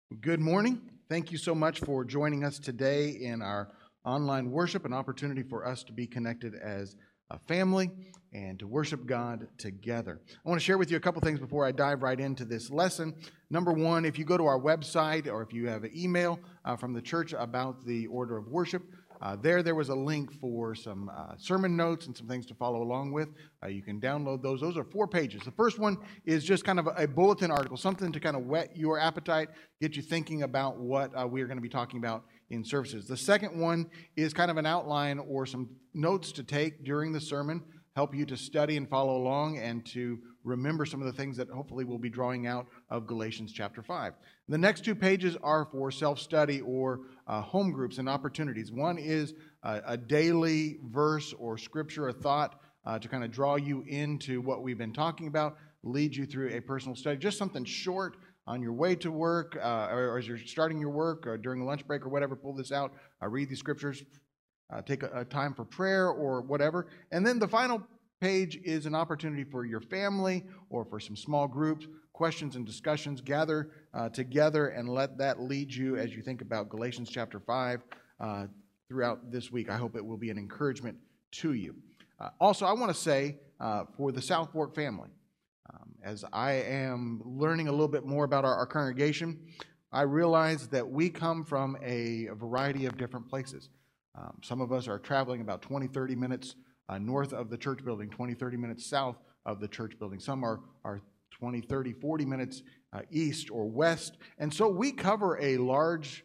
Good morning. Thank you so much for joining us today in our online worship, an opportunity for us to be connected as a family and to worship God together. I want to share with you a couple things before I dive right into this lesson. Number one, if you go to our website or if you have an email from the church about the order of worship, there was a link for some sermon notes and some things to follow along with. You can download those. Those are 4 pages. The first one is just kind of a bulletin article, something to kind of whet your appetite, get you thinking about what we are going to be talking about in services. The second one is kind of an outline or some notes to take during the sermon, help you to study and follow along and to remember some of the things that hopefully we'll be drawing out of Galatians chapter 5. The next 2 pages are for self-study or home groups and opportunities. One is a daily verse or scripture, a thought to kind of draw you into what we've been talking about, lead you through a personal study, just something short on your way to work or as you're starting your work or during a lunch break or whatever. Pull this out, read these scriptures, take a time for prayer or whatever. And then the final page is an opportunity for your family or for some small groups, questions and discussions. Gather together and let that lead you as you think about Galatians chapter 5 throughout this week. I hope it will be an encouragement to you. Also, I want to say for the South Fork family, as I am learning a little bit more about our congregation, I realize that we come from a variety of different places. Some of us are traveling about 20, 30 minutes north of the church building, 20, 30 minutes south of the church building. Some are 20, 30, 40 minutes east or west. And so we cover a large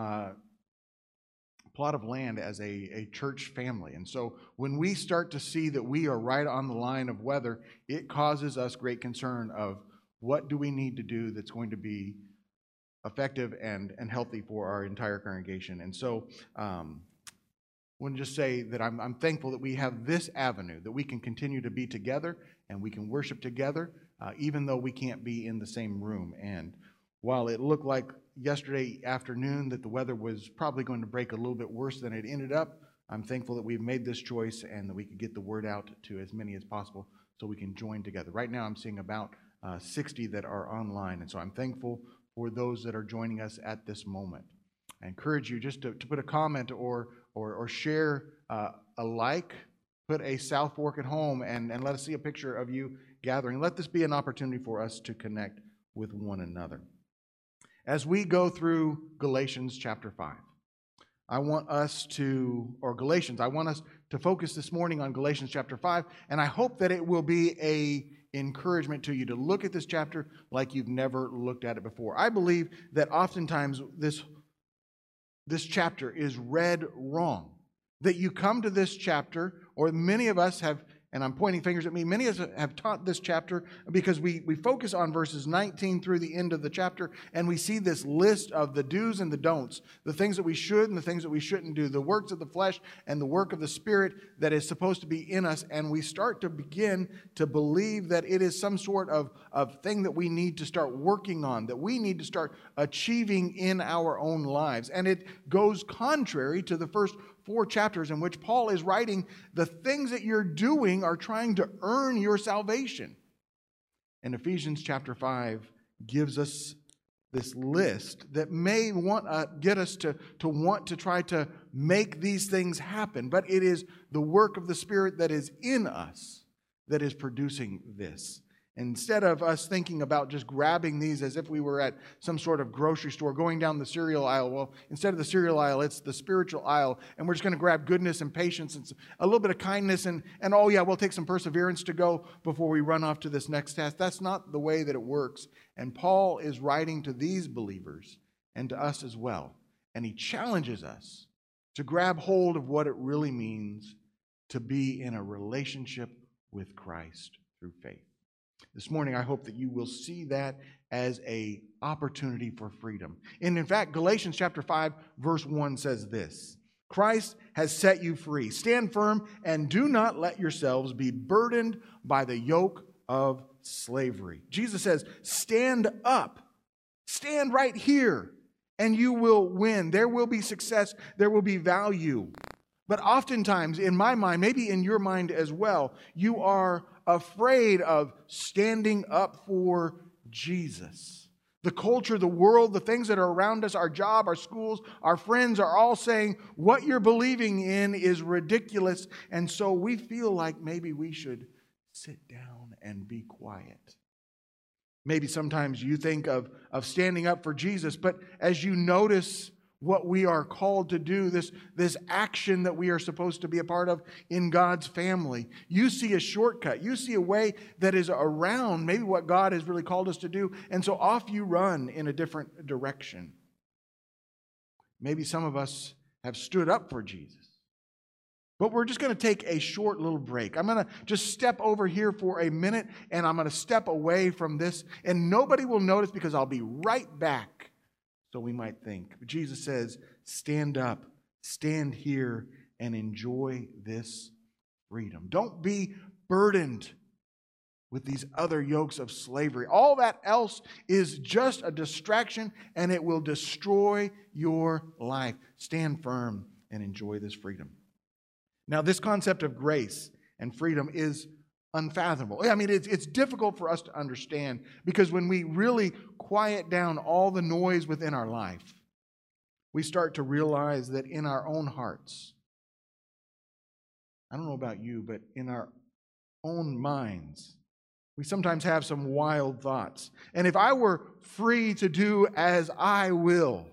plot of land as a church family. And so when we start to see that we are right on the line of weather, it causes us great concern of what do we need to do that's going to be effective and healthy for our entire congregation. And so I want to just say that I'm thankful that we have this avenue, that we can continue to be together and we can worship together, even though we can't be in the same room. And while it looked like yesterday afternoon that the weather was probably going to break a little bit worse than it ended up, I'm thankful that we've made this choice and that we could get the word out to as many as possible so we can join together. Right now I'm seeing about 60 that are online, and so I'm thankful for those that are joining us at this moment. I encourage you just to put a comment or share a like, put a South Fork at home, and let us see a picture of you gathering. Let this be an opportunity for us to connect with one another. As we go through Galatians chapter 5, I want us to focus this morning on Galatians chapter 5, and I hope that it will be a encouragement to you to look at this chapter like you've never looked at it before. I believe that oftentimes this chapter is read wrong. That you come to this chapter, or many of us have, and I'm pointing fingers at me, many of us have taught this chapter because we focus on verses 19 through the end of the chapter, and we see this list of the do's and the don'ts, the things that we should and the things that we shouldn't do, the works of the flesh and the work of the Spirit that is supposed to be in us, and we start to begin to believe that it is some sort of thing that we need to start working on, that we need to start achieving in our own lives. And it goes contrary to the first 4 chapters in which Paul is writing, the things that you're doing are trying to earn your salvation. And Ephesians chapter 5 gives us this list that may get us to want to try to make these things happen, but it is the work of the Spirit that is in us that is producing this. Instead of us thinking about just grabbing these as if we were at some sort of grocery store, going down the cereal aisle, well, instead of the cereal aisle, it's the spiritual aisle, and we're just going to grab goodness and patience and a little bit of kindness, and oh yeah, we'll take some perseverance to go before we run off to this next task. That's not the way that it works. And Paul is writing to these believers and to us as well, and he challenges us to grab hold of what it really means to be in a relationship with Christ through faith. This morning, I hope that you will see that as an opportunity for freedom. And in fact, Galatians chapter 5, verse 1 says this: Christ has set you free. Stand firm and do not let yourselves be burdened by the yoke of slavery. Jesus says, stand up. Stand right here, and you will win. There will be success. There will be value. But oftentimes, in my mind, maybe in your mind as well, you are afraid of standing up for Jesus. The culture, the world, the things that are around us, our job, our schools, our friends are all saying what you're believing in is ridiculous. And so we feel like maybe we should sit down and be quiet. Maybe sometimes you think of standing up for Jesus, but as you notice what we are called to do, this action that we are supposed to be a part of in God's family, you see a shortcut. You see a way that is around maybe what God has really called us to do, and so off you run in a different direction. Maybe some of us have stood up for Jesus, but we're just going to take a short little break. I'm going to just step over here for a minute, and I'm going to step away from this, and nobody will notice because I'll be right back. So we might think. But Jesus says, stand up, stand here, and enjoy this freedom. Don't be burdened with these other yokes of slavery. All that else is just a distraction, and it will destroy your life. Stand firm and enjoy this freedom. Now, this concept of grace and freedom is unfathomable. I mean, it's difficult for us to understand because when we really quiet down all the noise within our life, we start to realize that in our own hearts, I don't know about you, but in our own minds, we sometimes have some wild thoughts. And if I were free to do as I will,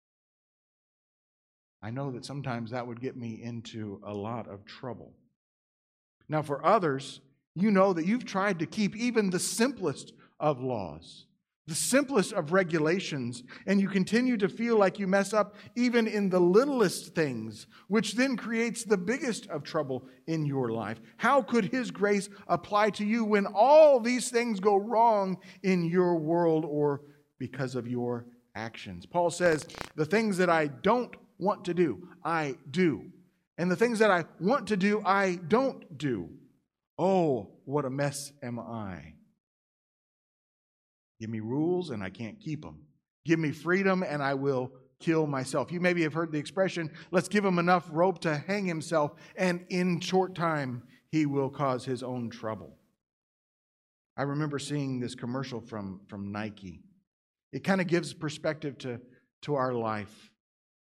I know that sometimes that would get me into a lot of trouble. Now, for others, you know that you've tried to keep even the simplest of laws, the simplest of regulations, and you continue to feel like you mess up even in the littlest things, which then creates the biggest of trouble in your life. How could His grace apply to you when all these things go wrong in your world or because of your actions? Paul says, the things that I don't want to do, I do. And the things that I want to do, I don't do. Oh, what a mess am I. Give me rules and I can't keep them. Give me freedom and I will kill myself. You maybe have heard the expression, let's give him enough rope to hang himself, and in short time he will cause his own trouble. I remember seeing this commercial from Nike. It kind of gives perspective to our life.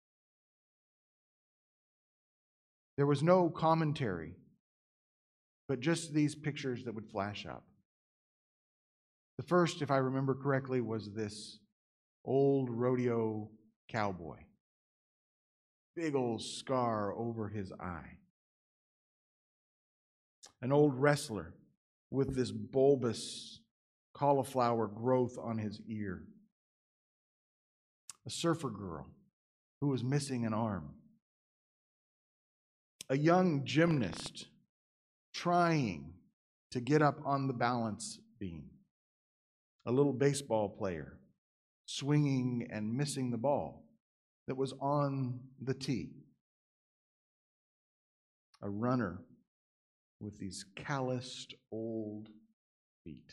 There was no commentary, but just these pictures that would flash up. The first, if I remember correctly, was this old rodeo cowboy. Big old scar over his eye. An old wrestler with this bulbous cauliflower growth on his ear. A surfer girl who was missing an arm. A young gymnast trying to get up on the balance beam. A little baseball player swinging and missing the ball that was on the tee. A runner with these calloused old feet.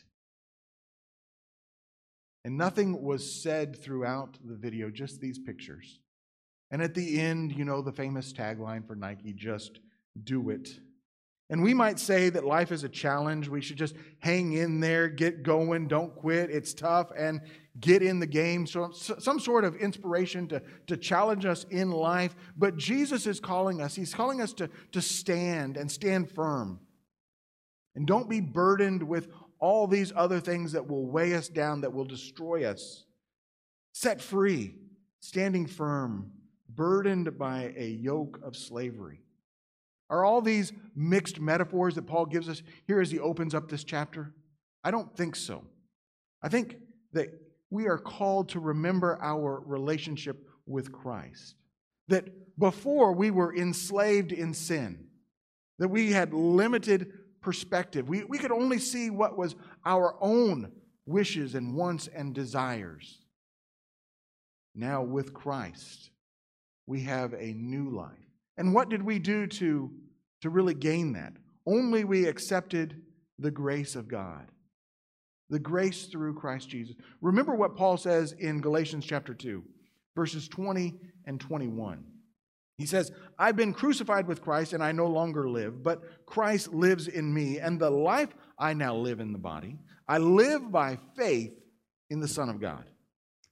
And nothing was said throughout the video, just these pictures. And at the end, you know the famous tagline for Nike, just do it. And we might say that life is a challenge. We should just hang in there, get going, don't quit. It's tough, and get in the game. So some sort of inspiration to challenge us in life. But Jesus is calling us. He's calling us to stand and stand firm. And don't be burdened with all these other things that will weigh us down, that will destroy us. Set free, standing firm, burdened by a yoke of slavery. Are all these mixed metaphors that Paul gives us here as he opens up this chapter? I don't think so. I think that we are called to remember our relationship with Christ. That before we were enslaved in sin, that we had limited perspective. We could only see what was our own wishes and wants and desires. Now with Christ, we have a new life. And what did we do to really gain that? Only we accepted the grace of God. The grace through Christ Jesus. Remember what Paul says in Galatians chapter 2, verses 20 and 21. He says, I've been crucified with Christ, and I no longer live, but Christ lives in me, and the life I now live in the body, I live by faith in the Son of God,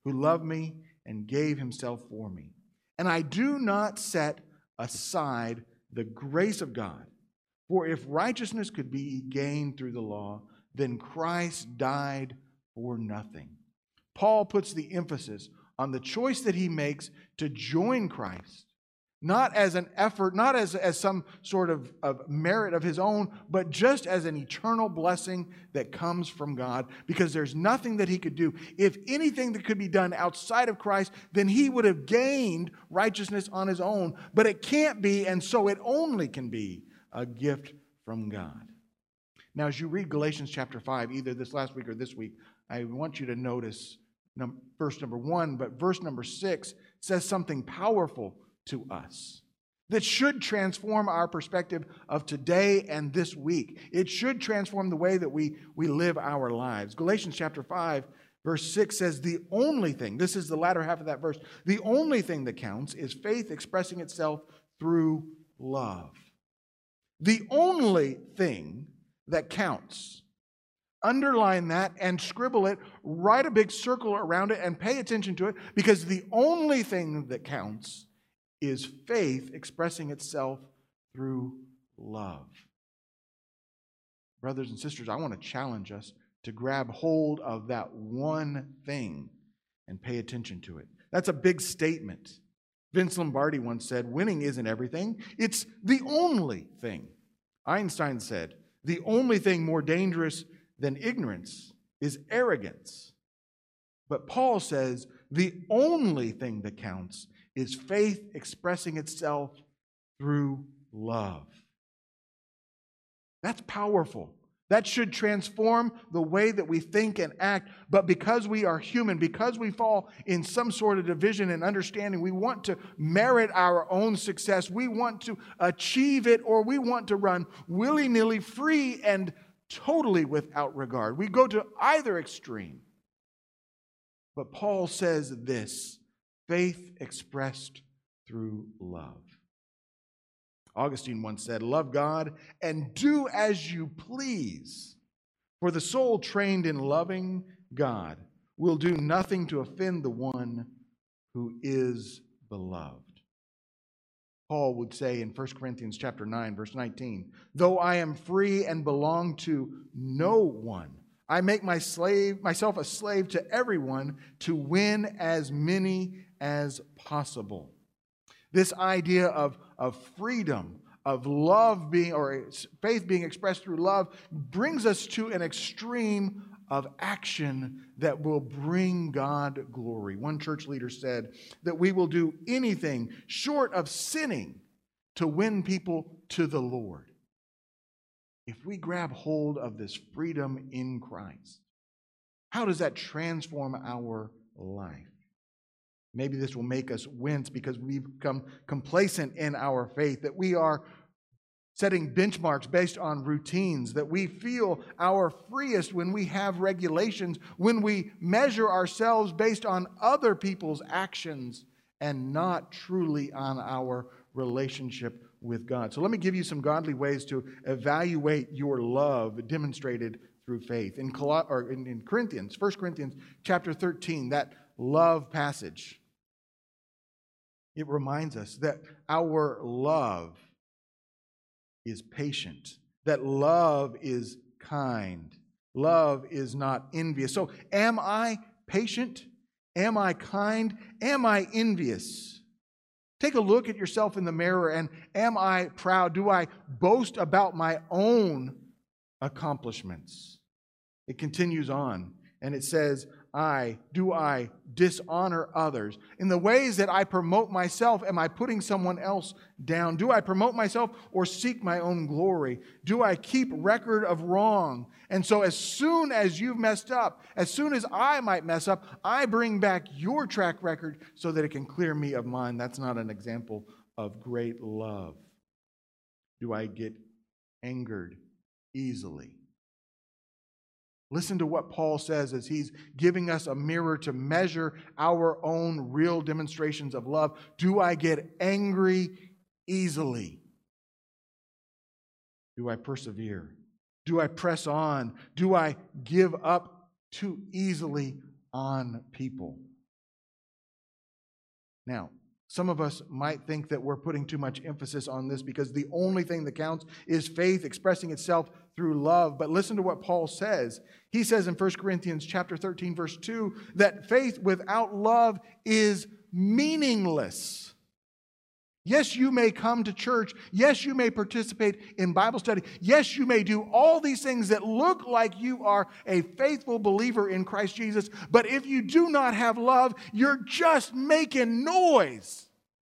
who loved me and gave himself for me. And I do not set aside the grace of God. For if righteousness could be gained through the law, then Christ died for nothing. Paul puts the emphasis on the choice that he makes to join Christ, not as an effort, not as some sort of merit of his own, but just as an eternal blessing that comes from God, because there's nothing that he could do. If anything that could be done outside of Christ, then he would have gained righteousness on his own, but it can't be, and so it only can be a gift from God. Now, as you read Galatians chapter 5, either this last week or this week, I want you to notice verse number 1, but verse number 6 says something powerful to us that should transform our perspective of today and this week. It should transform the way that we live our lives. Galatians chapter 5, verse 6 says, the only thing, this is the latter half of that verse, the only thing that counts is faith expressing itself through love. The only thing that counts. Underline that and scribble it, write a big circle around it and pay attention to it, because the only thing that counts is faith expressing itself through love. Brothers and sisters, I want to challenge us to grab hold of that one thing and pay attention to it. That's a big statement. Vince Lombardi once said, winning isn't everything, it's the only thing. Einstein said, the only thing more dangerous than ignorance is arrogance. But Paul says the only thing that counts is faith expressing itself through love. That's powerful. That should transform the way that we think and act. But because we are human, because we fall in some sort of division and understanding, we want to merit our own success. We want to achieve it, or we want to run willy-nilly, free and totally without regard. We go to either extreme. But Paul says this, faith expressed through love. Augustine once said, love God and do as you please, for the soul trained in loving God will do nothing to offend the one who is beloved. Paul would say in 1 Corinthians chapter 9, verse 19, though I am free and belong to no one, I make myself a slave to everyone to win as many as possible. This idea of freedom, of love being, or faith being expressed through love, brings us to an extreme of action that will bring God glory. One church leader said that we will do anything short of sinning to win people to the Lord. If we grab hold of this freedom in Christ, how does that transform our life? Maybe this will make us wince because we've become complacent in our faith, that we are setting benchmarks based on routines, that we feel our freest when we have regulations, when we measure ourselves based on other people's actions and not truly on our relationship with God. So let me give you some godly ways to evaluate your love demonstrated through faith. In Corinthians, 1 Corinthians chapter 13, that love passage, it reminds us that our love is patient, that love is kind, love is not envious. So am I patient? Am I kind? Am I envious? Take a look at yourself in the mirror, and am I proud? Do I boast about my own accomplishments? It continues on, and it says, do I dishonor others? In the ways that I promote myself, am I putting someone else down? Do I promote myself or seek my own glory? Do I keep record of wrong? And so as soon as you've messed up, as soon as I might mess up, I bring back your track record so that it can clear me of mine. That's not an example of great love. Do I get angered easily? Listen to what Paul says as he's giving us a mirror to measure our own real demonstrations of love. Do I get angry easily? Do I persevere? Do I press on? Do I give up too easily on people? Now, some of us might think that we're putting too much emphasis on this because the only thing that counts is faith expressing itself through love. But listen to what Paul says. He says in 1 Corinthians chapter 13, verse 2, that faith without love is meaningless. Yes, you may come to church. Yes, you may participate in Bible study. Yes, you may do all these things that look like you are a faithful believer in Christ Jesus. But if you do not have love, you're just making noise.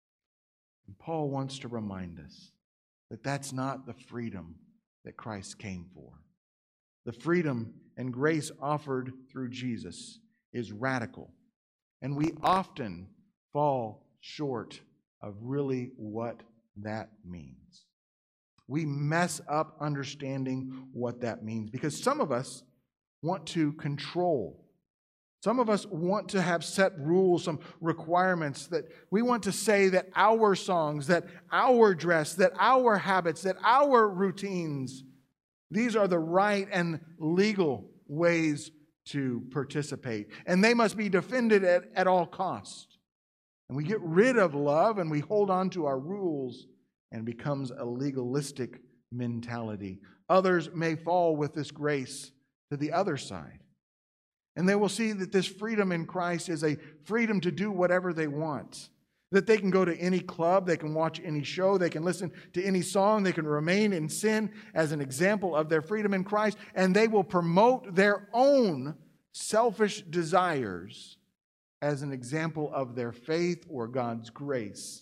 And Paul wants to remind us that that's not the freedom that Christ came for. The freedom and grace offered through Jesus is radical. And we often fall short of really what that means. We mess up understanding what that means because some of us want to control. Some of us want to have set rules, some requirements that we want to say that our songs, that our dress, that our habits, that our routines, these are the right and legal ways to participate. And they must be defended at all costs. And we get rid of love and we hold on to our rules and it becomes a legalistic mentality. Others may fall with this grace to the other side. And they will see that this freedom in Christ is a freedom to do whatever they want. That they can go to any club, they can watch any show, they can listen to any song, they can remain in sin as an example of their freedom in Christ, and they will promote their own selfish desires as an example of their faith or God's grace.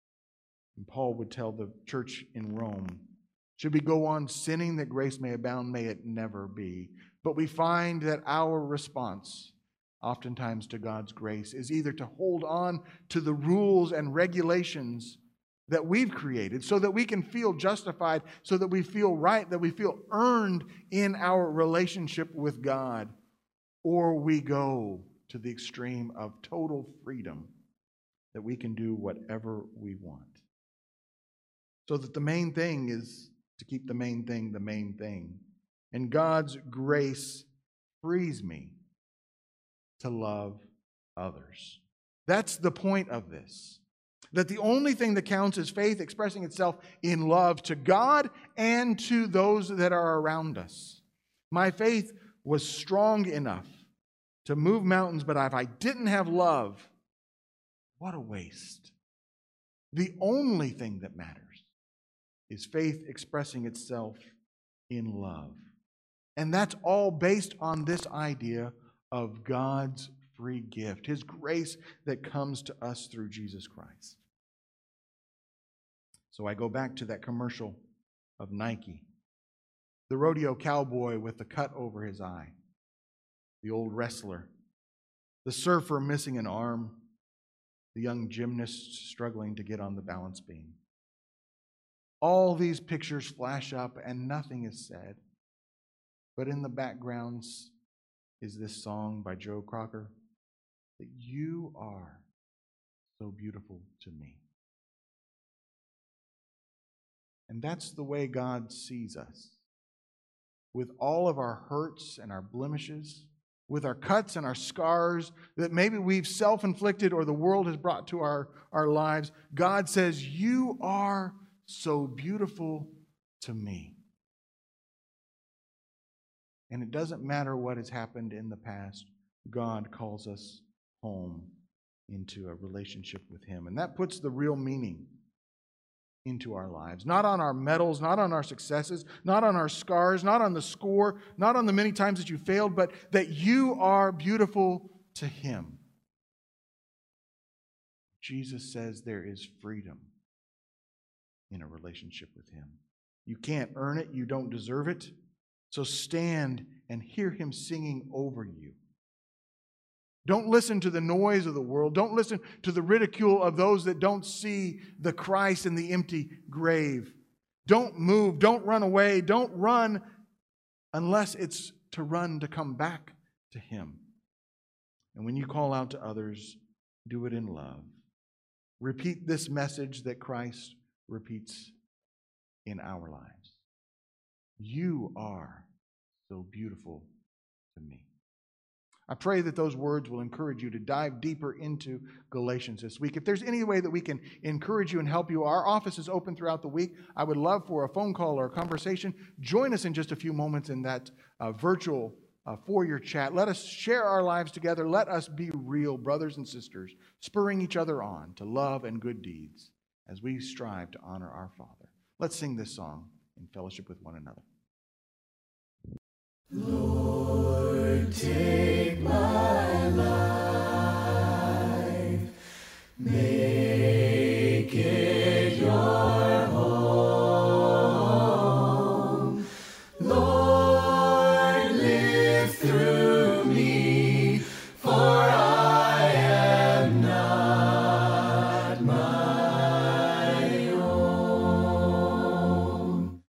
And Paul would tell the church in Rome, should we go on sinning that grace may abound? May it never be. But we find that our response, oftentimes to God's grace, is either to hold on to the rules and regulations that we've created so that we can feel justified, so that we feel right, that we feel earned in our relationship with God, or we go to the extreme of total freedom that we can do whatever we want. So that the main thing is to keep the main thing the main thing. And God's grace frees me to love others. That's the point of this. That the only thing that counts is faith expressing itself in love to God and to those that are around us. My faith was strong enough to move mountains, but if I didn't have love, what a waste. The only thing that matters is faith expressing itself in love. And that's all based on this idea of God's free gift, His grace that comes to us through Jesus Christ. So I go back to that commercial of Nike. The rodeo cowboy with the cut over his eye. The old wrestler, the surfer missing an arm, the young gymnast struggling to get on the balance beam. All these pictures flash up and nothing is said. But in the backgrounds is this song by Joe Cocker, that you are so beautiful to me. And that's the way God sees us. With all of our hurts and our blemishes, with our cuts and our scars that maybe we've self-inflicted or the world has brought to our lives, God says, you are so beautiful to me. And it doesn't matter what has happened in the past, God calls us home into a relationship with Him. And that puts the real meaning into our lives. Not on our medals, not on our successes, not on our scars, not on the score, not on the many times that you failed, but that you are beautiful to Him. Jesus says there is freedom in a relationship with Him. You can't earn it, you don't deserve it. So stand and hear Him singing over you. Don't listen to the noise of the world. Don't listen to the ridicule of those that don't see the Christ in the empty grave. Don't move. Don't run away. Don't run unless it's to run to come back to Him. And when you call out to others, do it in love. Repeat this message that Christ repeats in our lives. You are so beautiful to me. I pray that those words will encourage you to dive deeper into Galatians this week. If there's any way that we can encourage you and help you, our office is open throughout the week. I would love for a phone call or a conversation. Join us in just a few moments in that virtual foyer chat. Let us share our lives together. Let us be real brothers and sisters, spurring each other on to love and good deeds as we strive to honor our Father. Let's sing this song in fellowship with one another. Lord, take my